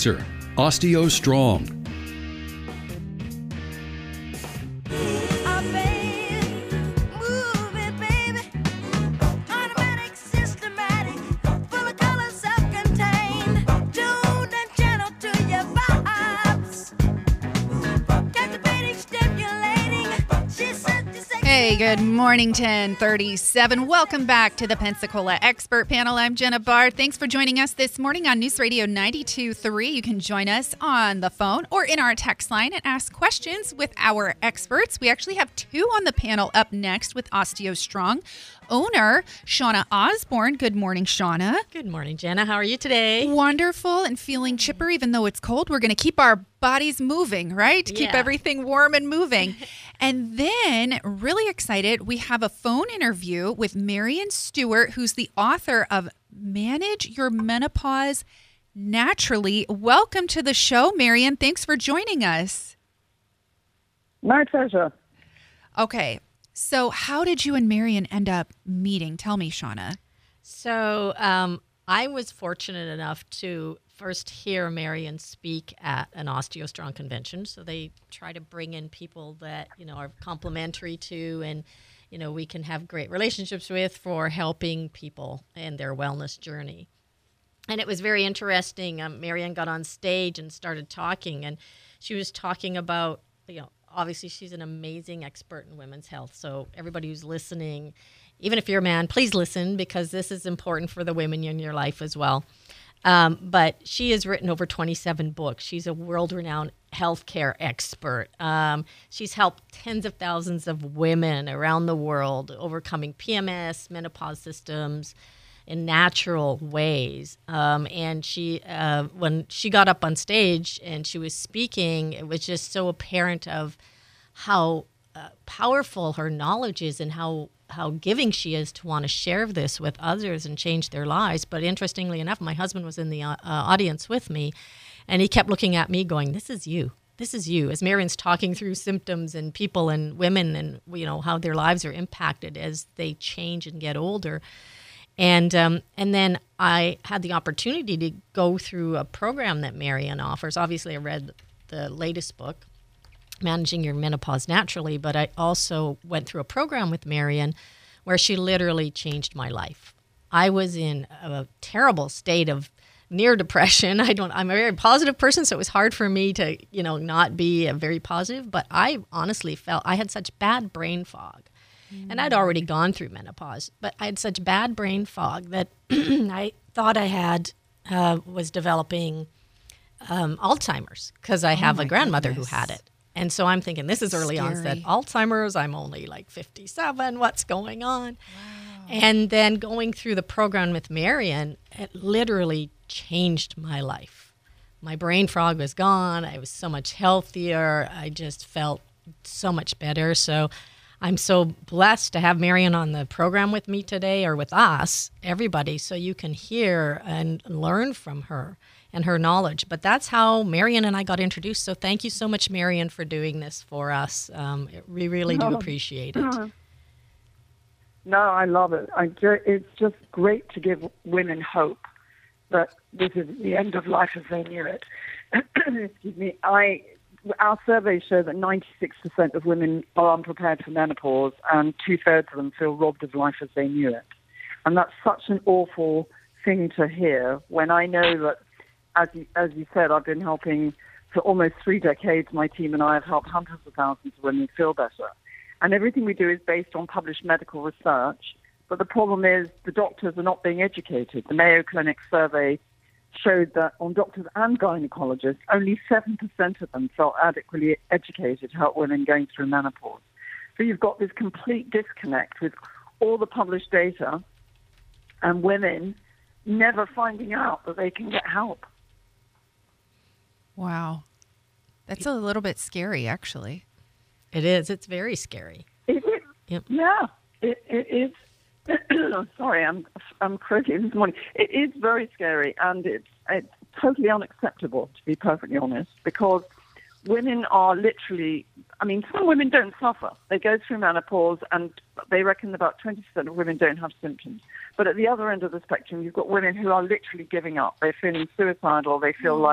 sponsor, OsteoStrong. Hey, good morning, 1037. Welcome back to the Pensacola Expert Panel. I'm Jenna Bard. Thanks for joining us this morning on News Radio 92.3. You can join us on the phone or in our text line and ask questions with our experts. We actually have two on the panel up next with OsteoStrong owner, Shauna Osborne. Good morning, Shauna. Good morning, Jenna. How are you today? Wonderful and feeling chipper, even though it's cold. We're going to keep our bodies moving, right? Yeah. Keep everything warm and moving. And then, really excited, we have a phone interview with Marion Stewart, who's the author of Manage Your Menopause Naturally. Welcome to the show, Marion. Thanks for joining us. My pleasure. Okay, so how did you and Marion end up meeting? Tell me, Shauna. So I was fortunate enough to first hear Marion speak at an OsteoStrong convention. So they try to bring in people that, are complementary to and, we can have great relationships with for helping people in their wellness journey. And it was very interesting. Marion got on stage and started talking, and she was talking about, obviously she's an amazing expert in women's health. So everybody who's listening, even if you're a man, please listen, because this is important for the women in your life as well. But she has written over 27 books. She's a world-renowned healthcare expert. She's helped tens of thousands of women around the world overcoming PMS, menopause systems in natural ways. And she, when she got up on stage and she was speaking, it was just so apparent of how powerful her knowledge is and how giving she is to want to share this with others and change their lives. But interestingly enough, my husband was in the audience with me, and he kept looking at me going, this is you. This is you. As Marion's talking through symptoms and people and women and, how their lives are impacted as they change and get older. And then I had the opportunity to go through a program that Marion offers. Obviously, I read the latest book, Managing Your Menopause Naturally, but I also went through a program with Marion where she literally changed my life. I was in a terrible state of near depression. I'm a very positive person, so it was hard for me to, not be very positive, but I honestly felt I had such bad brain fog. And I'd already gone through menopause, but I had such bad brain fog that I thought I had was developing Alzheimer's, because I have a grandmother who had it. And so I'm thinking, this is early onset Alzheimer's. I'm only like 57. What's going on? Wow. And then going through the program with Marion, it literally changed my life. My brain fog was gone. I was so much healthier. I just felt so much better. So I'm so blessed to have Marion on the program with me today, or with us, everybody, so you can hear and learn from her and her knowledge. But that's how Marion and I got introduced. So thank you so much, Marion, for doing this for us. We really do appreciate it. No, I love it. It's just great to give women hope that this is the end of life as they knew it. Excuse me. Our surveys show that 96% of women are unprepared for menopause, and 2/3 of them feel robbed of life as they knew it. And that's such an awful thing to hear, when I know that, as you said, I've been helping for almost 3 decades. My team and I have helped hundreds of thousands of women feel better. And everything we do is based on published medical research. But the problem is the doctors are not being educated. The Mayo Clinic survey showed that on doctors and gynecologists, only 7% of them felt adequately educated to help women going through menopause. So you've got this complete disconnect with all the published data and women never finding out that they can get help. Wow. That's a little bit scary, actually. It is. It's very scary. It is. Yep. Yeah, it is. Sorry, I'm croaky this morning. It is very scary, and it's totally unacceptable, to be perfectly honest, because women are literally, some women don't suffer. They go through menopause, and they reckon about 20% of women don't have symptoms. But at the other end of the spectrum, you've got women who are literally giving up. They're feeling suicidal. They feel like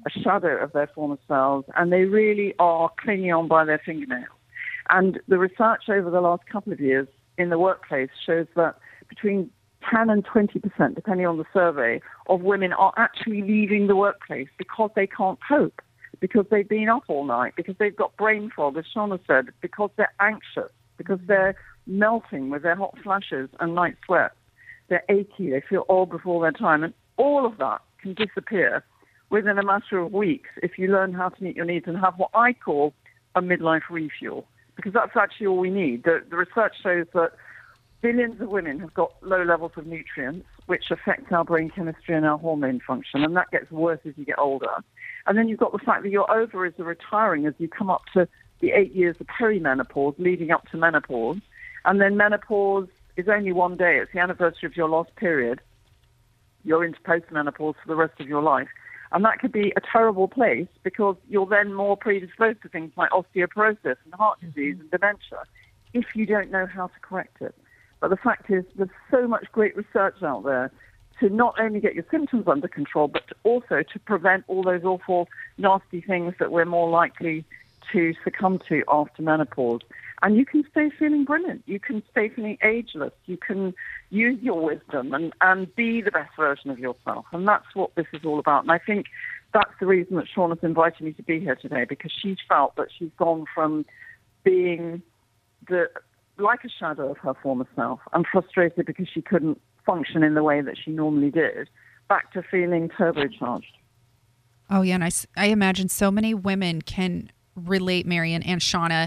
a shadow of their former selves, and they really are clinging on by their fingernails. And the research over the last couple of years in the workplace shows that between 10 and 20%, depending on the survey, of women are actually leaving the workplace because they can't cope, because they've been up all night, because they've got brain fog, as Shauna said, because they're anxious, because they're melting with their hot flashes and night sweats. They're achy, they feel old before their time, and all of that can disappear within a matter of weeks if you learn how to meet your needs and have what I call a midlife refuel, because that's actually all we need. The research shows that billions of women have got low levels of nutrients, which affect our brain chemistry and our hormone function, and that gets worse as you get older. And then you've got the fact that your ovaries are retiring as you come up to the 8 years of perimenopause, leading up to menopause. And then menopause is only one day. It's the anniversary of your last period. You're into postmenopause for the rest of your life. And that could be a terrible place because you're then more predisposed to things like osteoporosis and heart disease and dementia if you don't know how to correct it. But the fact is, there's so much great research out there to not only get your symptoms under control, but also to prevent all those awful, nasty things that we're more likely to succumb to after menopause. And you can stay feeling brilliant. You can stay feeling ageless. You can use your wisdom and be the best version of yourself. And that's what this is all about. And I think that's the reason that Shauna's invited me to be here today, because she's felt that she's gone from being like a shadow of her former self and frustrated because she couldn't function in the way that she normally did, back to feeling turbocharged. Oh, yeah. And I imagine so many women can relate, Marion and Shauna,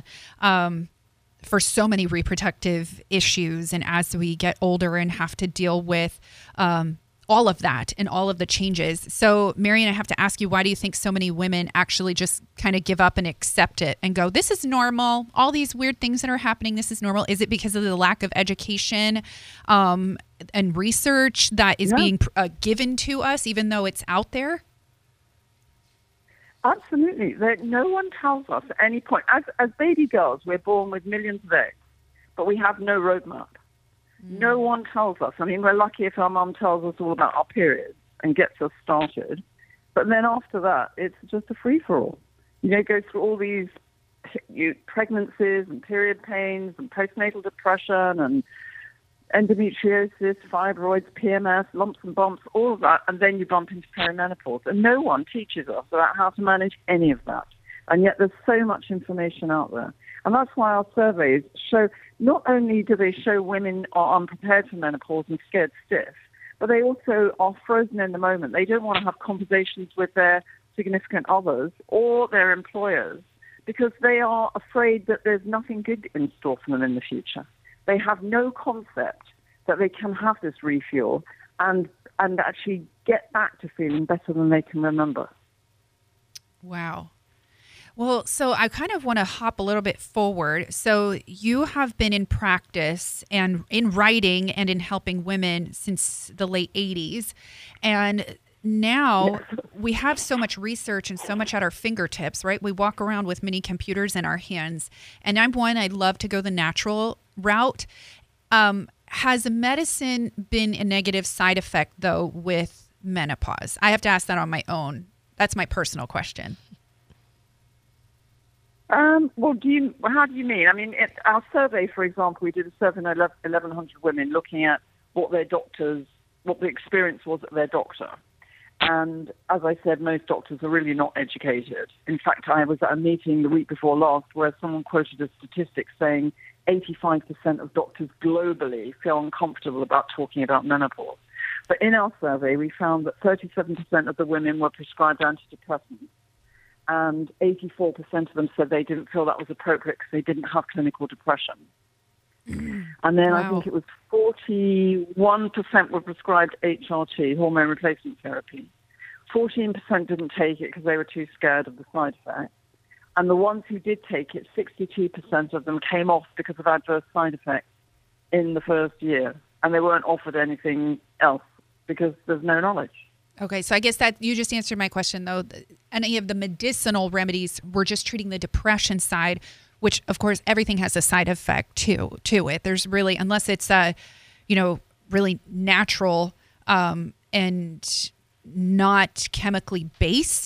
for so many reproductive issues. And as we get older and have to deal with all of that and all of the changes. So, Marion, I have to ask you, why do you think so many women actually just kind of give up and accept it and go, this is normal, all these weird things that are happening, this is normal? Is it because of the lack of education and research that is being given to us, even though it's out there? Absolutely. No one tells us at any point. As baby girls, we're born with millions of eggs, but we have no roadmap. No one tells us. I mean, we're lucky if our mum tells us all about our periods and gets us started. But then after that, it's just a free-for-all. Go through all these pregnancies and period pains and postnatal depression and endometriosis, fibroids, PMS, lumps and bumps, all of that, and then you bump into perimenopause. And no one teaches us about how to manage any of that. And yet there's so much information out there. And that's why our surveys show, not only do they show women are unprepared for menopause and scared stiff, but they also are frozen in the moment. They don't want to have conversations with their significant others or their employers because they are afraid that there's nothing good in store for them in the future. They have no concept that they can have this refuel and actually get back to feeling better than they can remember. Wow. Well, so I kind of want to hop a little bit forward. So you have been in practice and in writing and in helping women since the late 80s. And now we have so much research and so much at our fingertips, right? We walk around with mini computers in our hands. And I'd love to go the natural route. Has medicine been a negative side effect, though, with menopause? I have to ask that on my own. That's my personal question. Well, how do you mean? I mean, our survey, for example, we did a survey on 1,100 women looking at what the experience was at their doctor. And as I said, most doctors are really not educated. In fact, I was at a meeting the week before last where someone quoted a statistic saying 85% of doctors globally feel uncomfortable about talking about menopause. But in our survey, we found that 37% of the women were prescribed antidepressants, and 84% of them said they didn't feel that was appropriate because they didn't have clinical depression. And then I think it was 41% were prescribed HRT, hormone replacement therapy. 14% didn't take it because they were too scared of the side effects. And the ones who did take it, 62% of them came off because of adverse side effects in the first year. And they weren't offered anything else because there's no knowledge. Okay, so I guess that you just answered my question, though. Any of the medicinal remedies, we're just treating the depression side, which, of course, everything has a side effect to it. There's really, unless it's, really natural and not chemically based,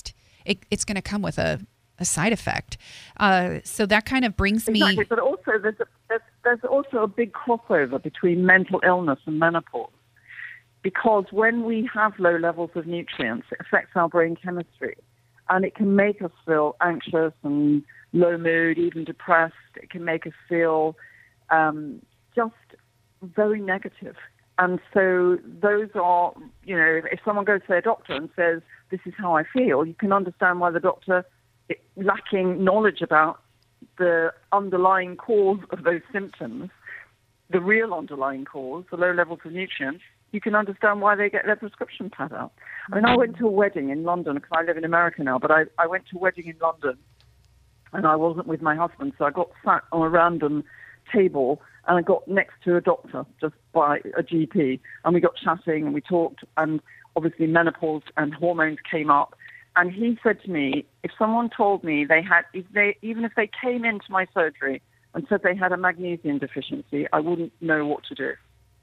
it's going to come with a side effect. So that kind of brings me... Exactly, but also there's also a big crossover between mental illness and menopause. Because when we have low levels of nutrients, it affects our brain chemistry. And it can make us feel anxious and low mood, even depressed. It can make us feel just very negative. And so those are, if someone goes to their doctor and says, this is how I feel, you can understand why the doctor, lacking knowledge about the underlying cause of those symptoms, the real underlying cause, the low levels of nutrients, you can understand why they get their prescription pad out. I mean, I went to a wedding in London, because I live in America now, but I went to a wedding in London, and I wasn't with my husband, so I got sat on a random table, and I got next to a doctor, just by a GP, and we got chatting, and we talked, and obviously menopause and hormones came up, and he said to me, if someone told me even if they came into my surgery and said they had a magnesium deficiency, I wouldn't know what to do.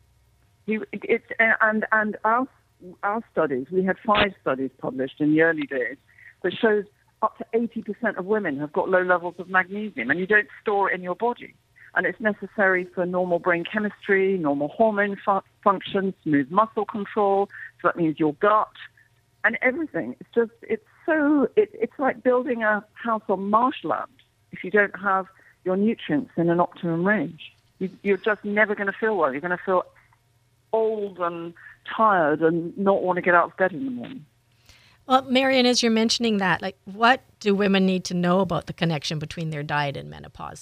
And our studies, we had 5 studies published in the early days that shows up to 80% of women have got low levels of magnesium, and you don't store it in your body. And it's necessary for normal brain chemistry, normal hormone function, smooth muscle control. So that means your gut and everything. It's like building a house on marshland. If you don't have your nutrients in an optimum range, you're just never going to feel well. You're going to feel old and tired and not want to get out of bed in the morning. Well, Marion, as you're mentioning that, what do women need to know about the connection between their diet and menopause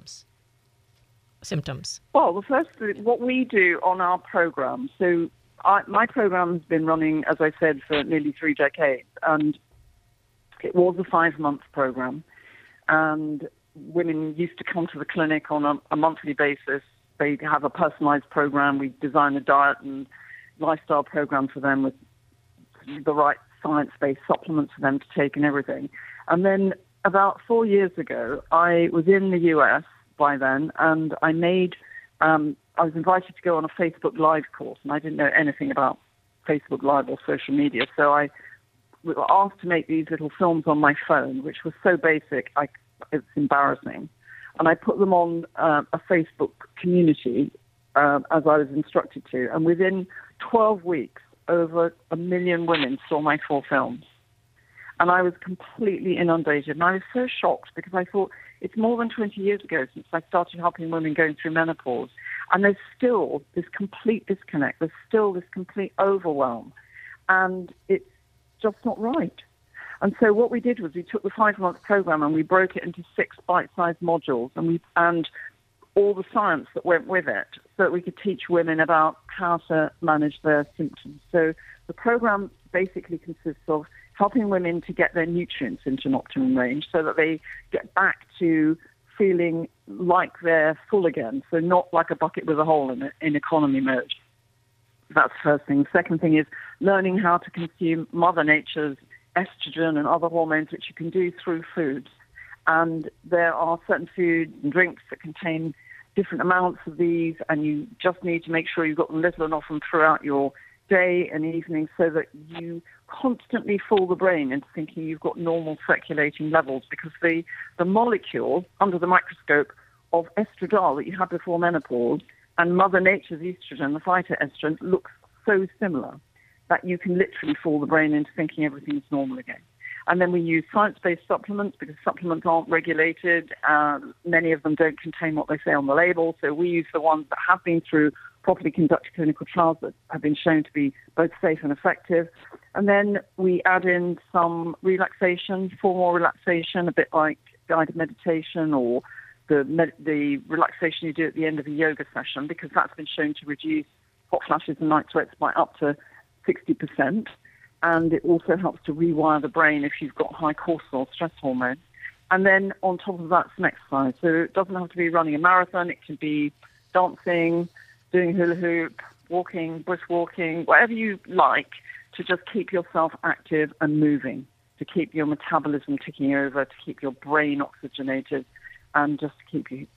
symptoms? Well, the first thing, what we do on our program, my program has been running, as I said, for nearly 3 decades, and it was a 5-month program, and women used to come to the clinic on a monthly basis. They have a personalized program. We design a diet and lifestyle program for them with the right science-based supplements for them to take and everything. And then about 4 years ago, I was in the US by then, and I was invited to go on a Facebook Live course, and I didn't know anything about Facebook Live or social media, so I was asked to make these little films on my phone, which was so basic, it's embarrassing. And I put them on a Facebook community as I was instructed to. And within 12 weeks, over 1 million women saw my 4 films. And I was completely inundated. And I was so shocked because I thought it's more than 20 years ago since I started helping women going through menopause. And there's still this complete disconnect. There's still this complete overwhelm. And it's just not right. And so what we did was we took the 5-month program and we broke it into 6 bite-sized modules and all the science that went with it so that we could teach women about how to manage their symptoms. So the program basically consists of helping women to get their nutrients into an optimum range so that they get back to feeling like they're full again, so not like a bucket with a hole in it, in economy mode. That's the first thing. The second thing is learning how to consume Mother Nature's estrogen and other hormones, which you can do through foods. And there are certain foods and drinks that contain different amounts of these, and you just need to make sure you've got them little and often throughout your day and evening so that you constantly fool the brain into thinking you've got normal circulating levels, because the molecule under the microscope of estradiol that you had before menopause and Mother Nature's estrogen, the phytoestrogen, looks so similar that you can literally fool the brain into thinking everything's normal again. And then we use science-based supplements because supplements aren't regulated. Many of them don't contain what they say on the label. So we use the ones that have been through properly conducted clinical trials that have been shown to be both safe and effective. And then we add in some relaxation, formal relaxation, a bit like guided meditation or the relaxation you do at the end of a yoga session, because that's been shown to reduce hot flashes and night sweats by up to 60%, and it also helps to rewire the brain if you've got high cortisol, stress hormone. And then on top of that, some exercise. So it doesn't have to be running a marathon. It can be dancing, doing hula hoop, walking, brisk walking, whatever you like, to just keep yourself active and moving, to keep your metabolism ticking over, to keep your brain oxygenated, and just to keep you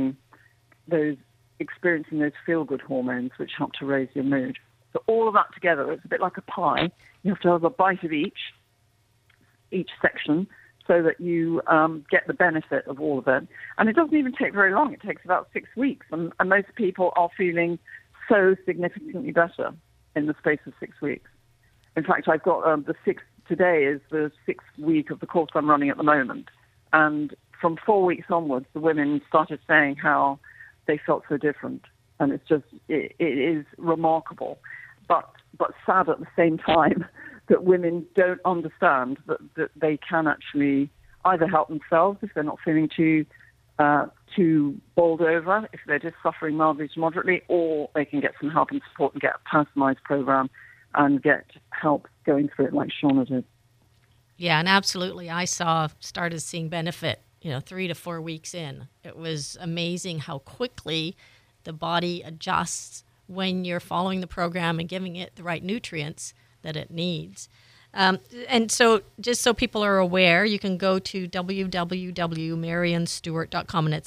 experiencing those feel-good hormones which help to raise your mood. So all of that together, it's a bit like a pie. You have to have a bite of each, each section so that you get the benefit of all of it. And it doesn't even take very long. It takes about 6 weeks. And most people are feeling so significantly better in the space of 6 weeks. In fact, I've got today is the 6th week of the course I'm running at the moment. And from 4 weeks onwards, the women started saying how they felt so different. And it's just, it is remarkable, but sad at the same time that women don't understand that they can actually either help themselves if they're not feeling too bowled over, if they're just suffering mildly to moderately, or they can get some help and support and get a personalized program and get help going through it like Shauna did. Yeah, and absolutely. I started seeing benefit, 3 to 4 weeks in. It was amazing how quickly the body adjusts when you're following the program and giving it the right nutrients that it needs. And so just so people are aware, you can go to www.maryonstewart.com, and it's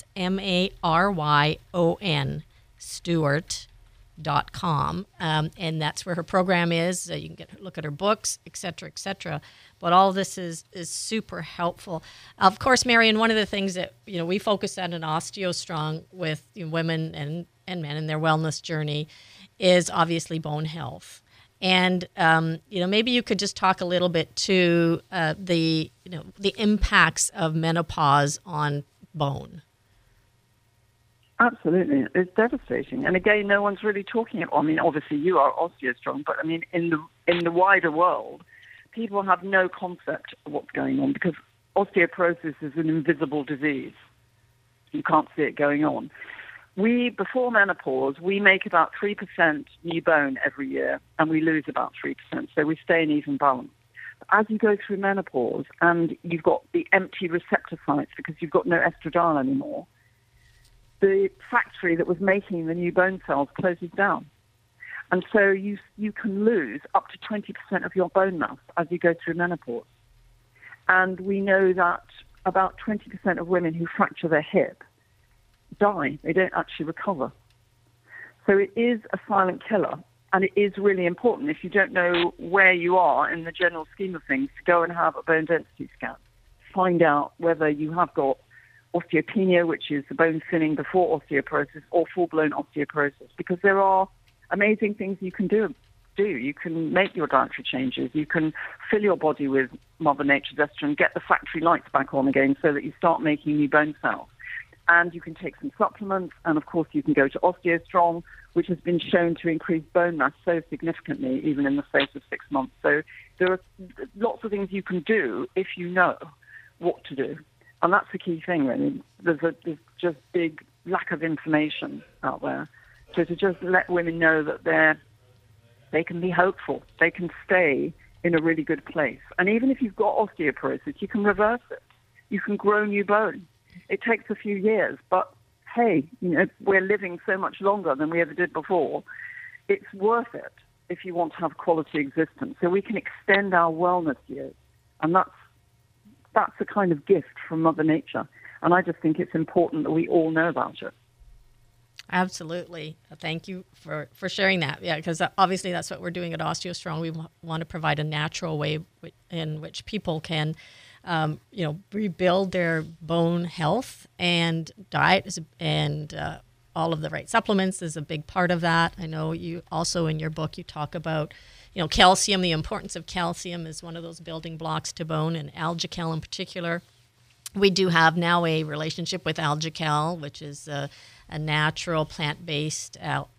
MARYON Stewart.com. And that's where her program is. You can look at her books, et cetera, et cetera. But all of this is super helpful. Of course, Marion, one of the things that we focus on in OsteoStrong with women and men in their wellness journey is obviously bone health. And maybe you could just talk a little bit to the impacts of menopause on bone. Absolutely, it's devastating. And again, no one's really talking about. I mean, obviously you are OsteoStrong, but I mean, in the wider world, people have no concept of what's going on because osteoporosis is an invisible disease. You can't see it going on. Before menopause, we make about 3% new bone every year, and we lose about 3%, so we stay in even balance. But as you go through menopause and you've got the empty receptor sites because you've got no estradiol anymore, the factory that was making the new bone cells closes down. And so you can lose up to 20% of your bone mass as you go through menopause. And we know that about 20% of women who fracture their hip die. They don't actually recover. So it is a silent killer, and it is really important, if you don't know where you are in the general scheme of things, to go and have a bone density scan. Find out whether you have got osteopenia, which is the bone thinning before osteoporosis, or full-blown osteoporosis, because there are amazing things you can do. You can make your dietary changes. You can fill your body with Mother Nature's estrogen, get the factory lights back on again so that you start making new bone cells. And you can take some supplements, and of course you can go to OsteoStrong, which has been shown to increase bone mass so significantly, even in the space of 6 months. So there are lots of things you can do if you know what to do. And that's the key thing, really. There's just big lack of information out there. So to just let women know that they can be hopeful, they can stay in a really good place. And even if you've got osteoporosis, you can reverse it. You can grow new bone. It takes a few years, but hey, we're living so much longer than we ever did before. It's worth it if you want to have quality existence. So we can extend our wellness years, and that's a kind of gift from Mother Nature. And I just think it's important that we all know about it. Absolutely. Thank you for sharing that. Yeah, because obviously that's what we're doing at OsteoStrong. We want to provide a natural way in which people can rebuild their bone health, and diet and all of the right supplements is a big part of that. I know you also in your book, you talk about, calcium. The importance of calcium is one of those building blocks to bone, and Algacal in particular. We do have now a relationship with Algacal, which is a natural plant-based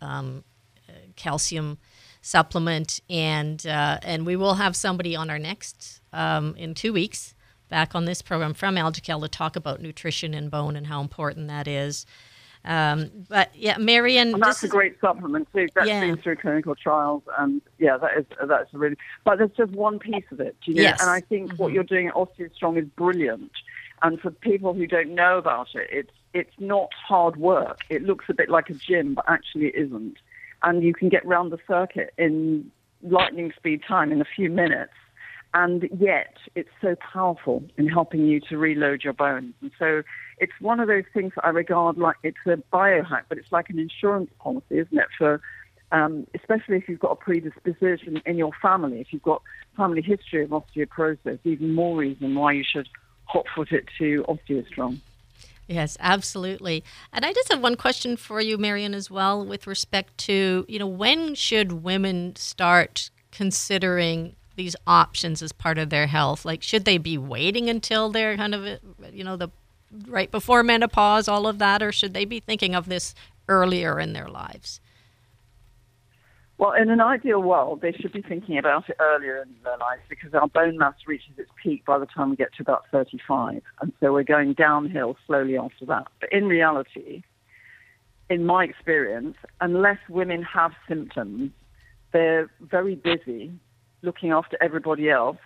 calcium supplement, and we will have somebody on our next in 2 weeks back on this program from Algacal to talk about nutrition and bone and how important that is. But yeah, Marion, and that's a great supplement too. That's been through clinical trials, and that's really. But there's just one piece of it, Yes. And I think what you're doing at OsteoStrong is brilliant. And for people who don't know about it, it's not hard work. It looks a bit like a gym, but actually it isn't. And you can get round the circuit in lightning speed time in a few minutes. And yet it's so powerful in helping you to reload your bones. And so it's one of those things that I regard like it's a biohack, but it's like an insurance policy, isn't it, for especially if you've got a predisposition in your family. If you've got family history of osteoporosis, even more reason why you should hotfoot it to OsteoStrong. Yes, absolutely. And I just have one question for you, Marion, as well, with respect to, when should women start considering these options as part of their health? Like, should they be waiting until they're kind of, the right before menopause, all of that, or should they be thinking of this earlier in their lives? Well, in an ideal world, they should be thinking about it earlier in their lives because our bone mass reaches its peak by the time we get to about 35. And so we're going downhill slowly after that. But in reality, in my experience, unless women have symptoms, they're very busy looking after everybody else,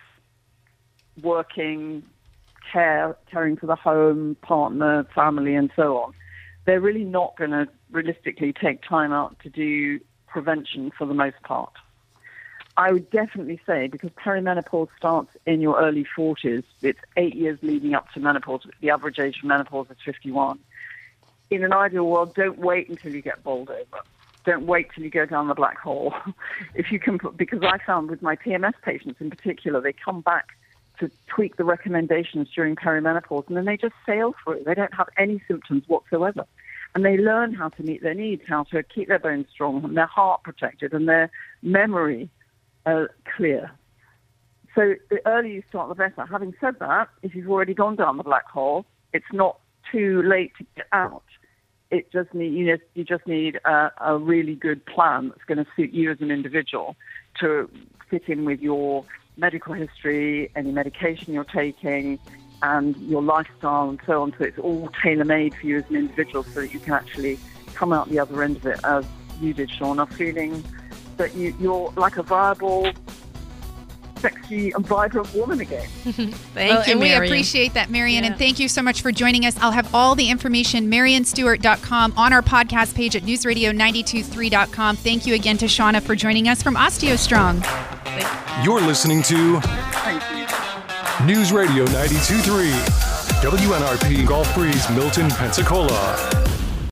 working, caring for the home, partner, family, and so on. They're really not going to realistically take time out to do prevention for the most part. I would definitely say, because perimenopause starts in your early 40s, it's 8 years leading up to menopause. The average age of menopause is 51. In an ideal world, don't wait until you get bowled over. Don't wait till you go down the black hole. If you can, because I found with my PMS patients in particular, they come back to tweak the recommendations during perimenopause, and then they just sail through. They don't have any symptoms whatsoever. And they learn how to meet their needs, how to keep their bones strong and their heart protected and their memory clear. So the earlier you start, the better. Having said that, if you've already gone down the black hole, it's not too late to get out. It just you just need a really good plan that's going to suit you as an individual to fit in with your medical history, any medication you're taking, and your lifestyle and so on. So it's all tailor-made for you as an individual so that you can actually come out the other end of it as you did, Shauna, feeling that you're like a viable, sexy and vibrant woman again. Thank you, and Marion. we appreciate that, Marion, and thank you so much for joining us. I'll have all the information, MarionStewart.com, on our podcast page at newsradio923.com. Thank you again to Shauna for joining us from OsteoStrong. You're listening to News Radio 92.3, WNRP Gulf Breeze, Milton, Pensacola.